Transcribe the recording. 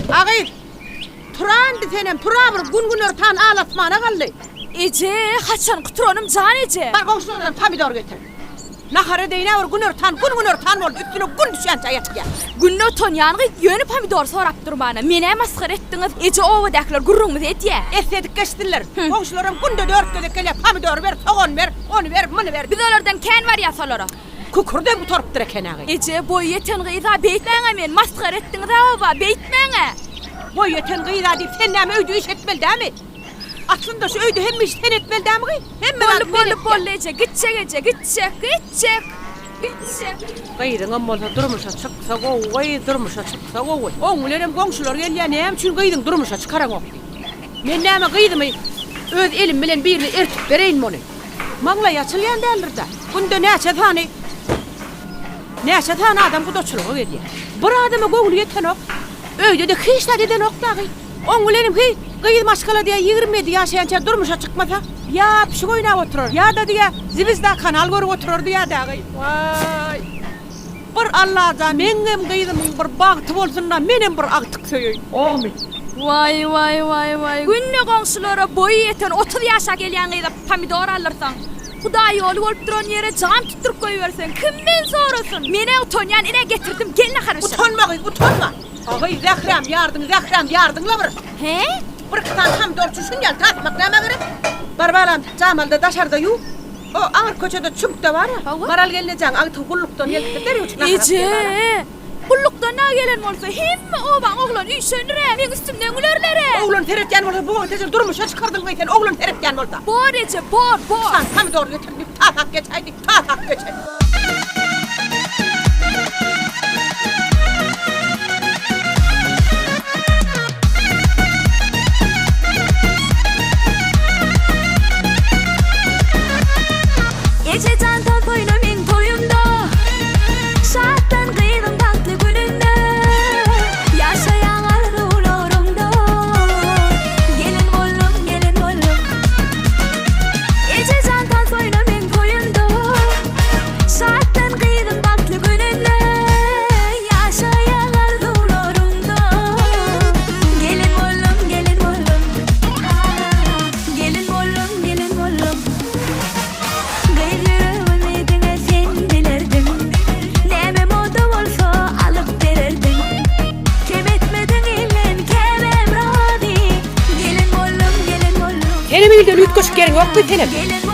Agay, turan desenem, turabır gün örtan alatmana gally. Ece, haçan kuturanım can Ece. Bar komşulardan pomidor getir. Nahara deyine var gün örtan ol, üstüne gün düşen çayat gel. Günne oton yanıgı yönü pomidor sorap durmana. Mene maskar ettiniz, Ece ovadakiler gurrumuz etiye. Esnedik geçtiler. Komşularım günde 4 ködek gele pomidor ver, soğan ver, onu ver, bunu ver. Biz olardan ken var ya solara. Kukurde bu torptire kenağı. Ece, boy yeten gıyda beytmene men, maskar ettiniz ava, beytmene. Boy yeten gıyda deyip sen näme öýdü iş etmeli değil mi? Aslında şu öýdü hemme iş sen etmeli değil mi? Hemme Bollu Ece, gitçek Ece, gitçek. Gıydyň bolsa durmuşa çyksa gowy, durmuşa çyksa gowy. Oňularym goňşular gelýän hem şunu gıydyň durmuşa çykaraň ok. Men näme gıydymy? Öz elim bilen birini ertip bereýin mony. Maňla ýaçylýan däldir da. Günde näçe tane adam gudaçylygy edýär. Bir adama goňuly ýeten ok. Öýde de hiçde deden ok dagy. Oňularym gıydy maşgala diýe 20 ýaşaýança durmuşa çykmasa, ya pişik oýnap oturur. Ya da diýe zibizda kanal görüp oturur diýe dagy. Vay. Bir Allah'a meňem gıydymyň bir bagty bolsun da menem bir agtyk söýeýin. Ogmy. Vay. Günne goňşulara boy yeten 30 ýaşa gelýän gıyda pomidor alyrsan. Hudaý ýoly bolup duran ýere jam tuturyp goýbersen, kimden sorasyn? Mene utonýan ine getirdim, gelne garaşa. Utanma. Agay Zähram ýardyňla bir. He? Bir kıtan tam dorçuşun gel tatmak näme gerek? Barbaram Jamalda daşarda ýu. O aňyr köçede çümkde bar ya. Maral gelnejaň agty gullukdan ýelkide deri uçna. Ece. Gullukdan na gelen bolsa hemme obaň oglan üýşenire, men üstümden gülerlere. Oglan teretýän bolsa bu teje durmuşa çykardyň gaýtan oglan teretýän bolsa. Bor Ece, bor. Sen tam doğru getirdik. Tak geçeydik. Ece candan toyna men toyumda. Şattan gıydım tatlı gününde. Yaşayan arzularımda. Gelin oğlum. Ece candan toyna men toyumda. Şattan gıydım tatlı gününde. Yaşayan arzularımda. Gelin oğlum. Gelin oğlum. Benim ilde lütkoşuk yerin yok mu senin?